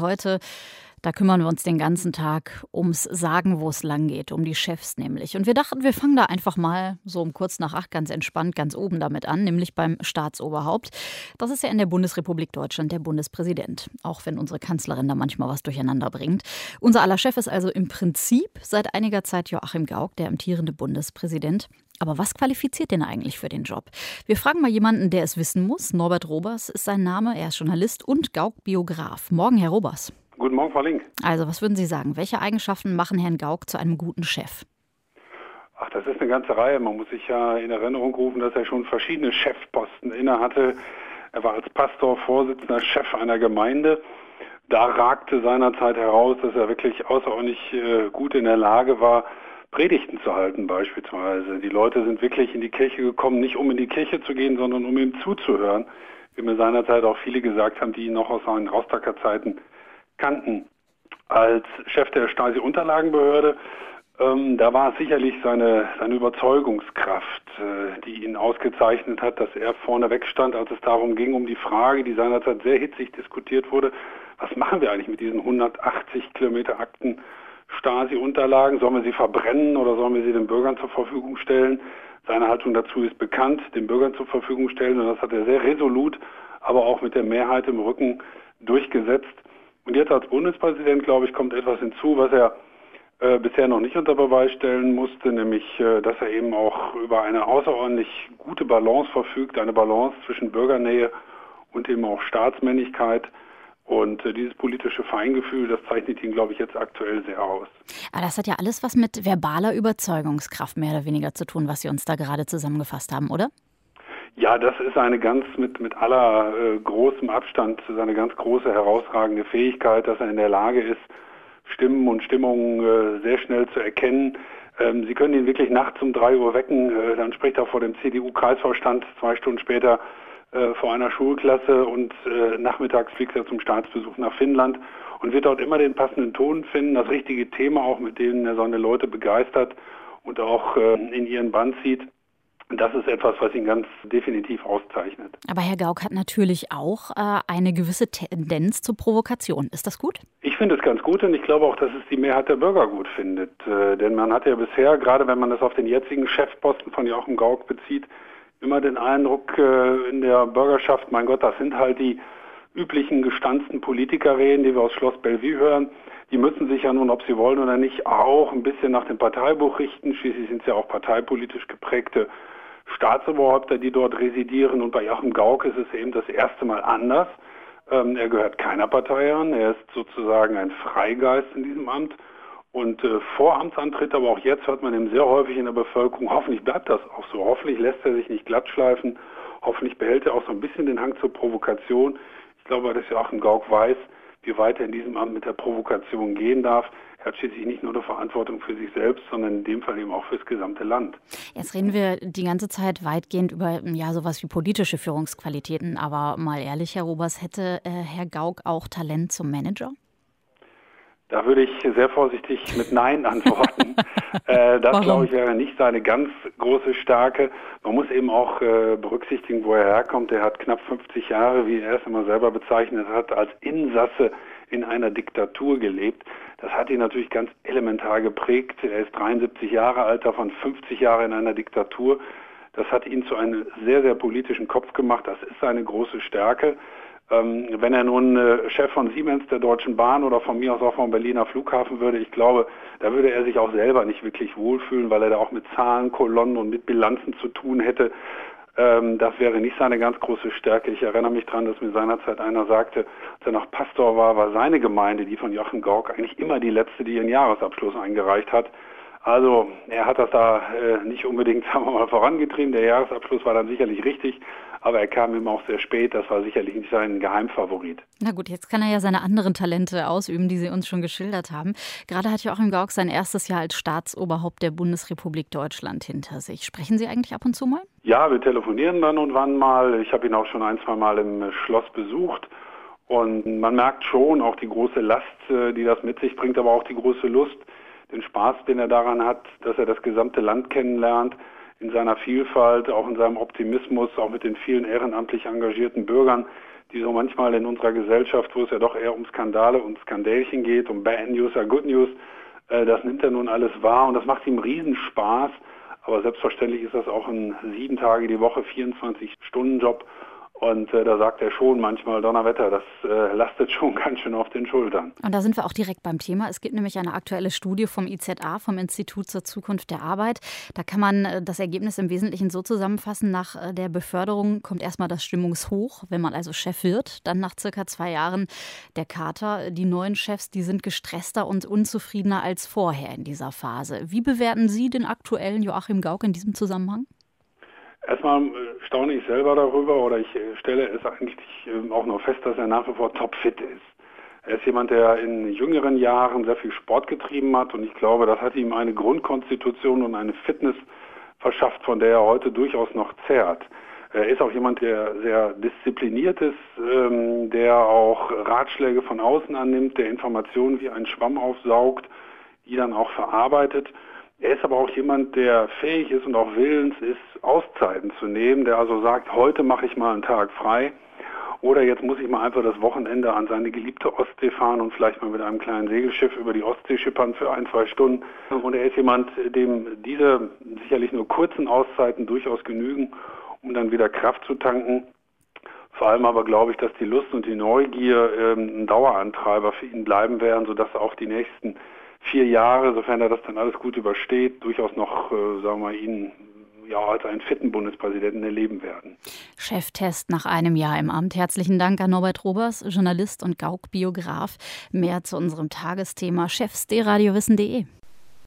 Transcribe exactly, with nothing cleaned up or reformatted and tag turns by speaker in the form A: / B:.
A: Heute, da kümmern wir uns den ganzen Tag ums Sagen, wo es lang geht, um die Chefs nämlich. Und wir dachten, wir fangen da einfach mal so um kurz nach acht ganz entspannt ganz oben damit an, nämlich beim Staatsoberhaupt. Das ist ja in der Bundesrepublik Deutschland der Bundespräsident, auch wenn unsere Kanzlerin da manchmal was durcheinander bringt. Unser aller Chef ist also im Prinzip seit einiger Zeit Joachim Gauck, der amtierende Bundespräsident. Aber was qualifiziert den eigentlich für den Job? Wir fragen mal jemanden, der es wissen muss. Norbert Robers ist sein Name. Er ist Journalist und Gauck-Biograf. Morgen, Herr Robers.
B: Guten Morgen, Frau Link.
A: Also, was würden Sie sagen? Welche Eigenschaften machen Herrn Gauck zu einem guten Chef?
B: Ach, das ist eine ganze Reihe. Man muss sich ja in Erinnerung rufen, dass er schon verschiedene Chefposten innehatte. Er war als Pastor Vorsitzender Chef einer Gemeinde. Da ragte seinerzeit heraus, dass er wirklich außerordentlich äh, gut in der Lage war, Predigten zu halten beispielsweise. Die Leute sind wirklich in die Kirche gekommen, nicht um in die Kirche zu gehen, sondern um ihm zuzuhören. Wie mir seinerzeit auch viele gesagt haben, die ihn noch aus seinen Rostocker Zeiten kannten. Als Chef der Stasi-Unterlagenbehörde, ähm, da war es sicherlich seine, seine Überzeugungskraft, äh, die ihn ausgezeichnet hat, dass er vorneweg stand, als es darum ging, um die Frage, die seinerzeit sehr hitzig diskutiert wurde, was machen wir eigentlich mit diesen hundertachtzig Kilometer Akten Stasi-Unterlagen, sollen wir sie verbrennen oder sollen wir sie den Bürgern zur Verfügung stellen? Seine Haltung dazu ist bekannt, den Bürgern zur Verfügung stellen, und das hat er sehr resolut, aber auch mit der Mehrheit im Rücken durchgesetzt. Und jetzt als Bundespräsident, glaube ich, kommt etwas hinzu, was er äh, bisher noch nicht unter Beweis stellen musste, nämlich, äh, dass er eben auch über eine außerordentlich gute Balance verfügt, eine Balance zwischen Bürgernähe und eben auch Staatsmännlichkeit. Und äh, dieses politische Feingefühl, das zeichnet ihn, glaube ich, jetzt aktuell sehr aus.
A: Aber das hat ja alles was mit verbaler Überzeugungskraft mehr oder weniger zu tun, was Sie uns da gerade zusammengefasst haben, oder?
B: Ja, das ist eine ganz mit, mit aller äh, großem Abstand, eine ganz große, herausragende Fähigkeit, dass er in der Lage ist, Stimmen und Stimmungen äh, sehr schnell zu erkennen. Ähm, Sie können ihn wirklich nachts um drei Uhr wecken, äh, dann spricht er vor dem C D U-Kreisvorstand, zwei Stunden später äh, vor einer Schulklasse, und äh, nachmittags fliegt er zum Staatsbesuch nach Finnland und wird dort immer den passenden Ton finden, das richtige Thema auch, mit dem er seine Leute begeistert und auch äh, in ihren Bann zieht. Und das ist etwas, was ihn ganz definitiv auszeichnet.
A: Aber Herr Gauck hat natürlich auch äh, eine gewisse Tendenz zur Provokation. Ist das gut?
B: Ich finde es ganz gut, und ich glaube auch, dass es die Mehrheit der Bürger gut findet. Äh, denn man hat ja bisher, gerade wenn man das auf den jetzigen Chefposten von Joachim Gauck bezieht, immer den Eindruck äh, in der Bürgerschaft, mein Gott, das sind halt die üblichen gestanzten Politikerreden, die wir aus Schloss Bellevue hören. Die müssen sich ja nun, ob sie wollen oder nicht, auch ein bisschen nach dem Parteibuch richten. Schließlich sind es ja auch parteipolitisch geprägte Staatsoberhäupter, die dort residieren, und bei Joachim Gauck ist es eben das erste Mal anders. Ähm, er gehört keiner Partei an, er ist sozusagen ein Freigeist in diesem Amt, und äh, vor Amtsantritt, aber auch jetzt hört man ihm sehr häufig in der Bevölkerung, hoffentlich bleibt das auch so, hoffentlich lässt er sich nicht glattschleifen, hoffentlich behält er auch so ein bisschen den Hang zur Provokation. Ich glaube, dass Joachim Gauck weiß, wie weit er in diesem Amt mit der Provokation gehen darf. Er hat schließlich nicht nur eine Verantwortung für sich selbst, sondern in dem Fall eben auch für das gesamte Land.
A: Jetzt reden wir die ganze Zeit weitgehend über ja sowas wie politische Führungsqualitäten. Aber mal ehrlich, Herr Robers, hätte äh, Herr Gauck auch Talent zum Manager?
B: Da würde ich sehr vorsichtig mit Nein antworten. äh, das, glaube ich, wäre nicht seine ganz große Stärke. Man muss eben auch äh, berücksichtigen, wo er herkommt. Er hat knapp fünfzig Jahre, wie er es immer selber bezeichnet hat, als Insasse in einer Diktatur gelebt. Das hat ihn natürlich ganz elementar geprägt. Er ist dreiundsiebzig Jahre alt, davon fünfzig Jahre in einer Diktatur. Das hat ihn zu einem sehr, sehr politischen Kopf gemacht. Das ist seine große Stärke. Ähm, wenn er nun äh, Chef von Siemens, der Deutschen Bahn, oder von mir aus auch vom Berliner Flughafen würde, ich glaube, da würde er sich auch selber nicht wirklich wohlfühlen, weil er da auch mit Zahlen, Kolonnen und mit Bilanzen zu tun hätte. Ähm, das wäre nicht seine ganz große Stärke. Ich erinnere mich daran, dass mir seinerzeit einer sagte, als er noch Pastor war, war seine Gemeinde, die von Joachim Gauck, eigentlich immer die letzte, die ihren Jahresabschluss eingereicht hat. Also er hat das da äh, nicht unbedingt, sagen wir mal, vorangetrieben. Der Jahresabschluss war dann sicherlich richtig, aber er kam ihm auch sehr spät. Das war sicherlich nicht sein Geheimfavorit.
A: Na gut, jetzt kann er ja seine anderen Talente ausüben, die Sie uns schon geschildert haben. Gerade hat Joachim Gauck sein erstes Jahr als Staatsoberhaupt der Bundesrepublik Deutschland hinter sich. Sprechen Sie eigentlich ab und zu mal?
B: Ja, wir telefonieren dann und wann mal. Ich habe ihn auch schon ein, zwei Mal im Schloss besucht. Und man merkt schon auch die große Last, die das mit sich bringt, aber auch die große Lust, den Spaß, den er daran hat, dass er das gesamte Land kennenlernt, in seiner Vielfalt, auch in seinem Optimismus, auch mit den vielen ehrenamtlich engagierten Bürgern, die so manchmal in unserer Gesellschaft, wo es ja doch eher um Skandale und Skandälchen geht, um Bad News oder Good News, äh, das nimmt er nun alles wahr und das macht ihm Riesenspaß. Aber selbstverständlich ist das auch ein sieben Tage die Woche, vierundzwanzig-Stunden-Job. Und äh, da sagt er schon manchmal, Donnerwetter, das äh, lastet schon ganz schön auf den Schultern.
A: Und da sind wir auch direkt beim Thema. Es gibt nämlich eine aktuelle Studie vom I Z A, vom Institut zur Zukunft der Arbeit. Da kann man äh, das Ergebnis im Wesentlichen so zusammenfassen, nach äh, der Beförderung kommt erstmal das Stimmungshoch, wenn man also Chef wird. Dann nach circa zwei Jahren der Kater. Die neuen Chefs, die sind gestresster und unzufriedener als vorher in dieser Phase. Wie bewerten Sie den aktuellen Joachim Gauck in diesem Zusammenhang?
B: Erstmal staune ich selber darüber oder ich stelle es eigentlich auch noch fest, dass er nach wie vor topfit ist. Er ist jemand, der in jüngeren Jahren sehr viel Sport getrieben hat und ich glaube, das hat ihm eine Grundkonstitution und eine Fitness verschafft, von der er heute durchaus noch zehrt. Er ist auch jemand, der sehr diszipliniert ist, der auch Ratschläge von außen annimmt, der Informationen wie ein Schwamm aufsaugt, die dann auch verarbeitet. Er ist aber auch jemand, der fähig ist und auch willens ist, Auszeiten zu nehmen, der also sagt, heute mache ich mal einen Tag frei oder jetzt muss ich mal einfach das Wochenende an seine geliebte Ostsee fahren und vielleicht mal mit einem kleinen Segelschiff über die Ostsee schippern für ein, zwei Stunden. Und er ist jemand, dem diese sicherlich nur kurzen Auszeiten durchaus genügen, um dann wieder Kraft zu tanken. Vor allem aber glaube ich, dass die Lust und die Neugier ähm, ein Dauerantreiber für ihn bleiben werden, sodass er auch die nächsten vier Jahre, sofern er das dann alles gut übersteht, durchaus noch, äh, sagen wir mal, ihn ja, als einen fitten Bundespräsidenten erleben werden.
A: Cheftest nach einem Jahr im Amt. Herzlichen Dank an Norbert Robers, Journalist und Gauck-Biograf. Mehr zu unserem Tagesthema chefs punkt de radiowissen punkt de.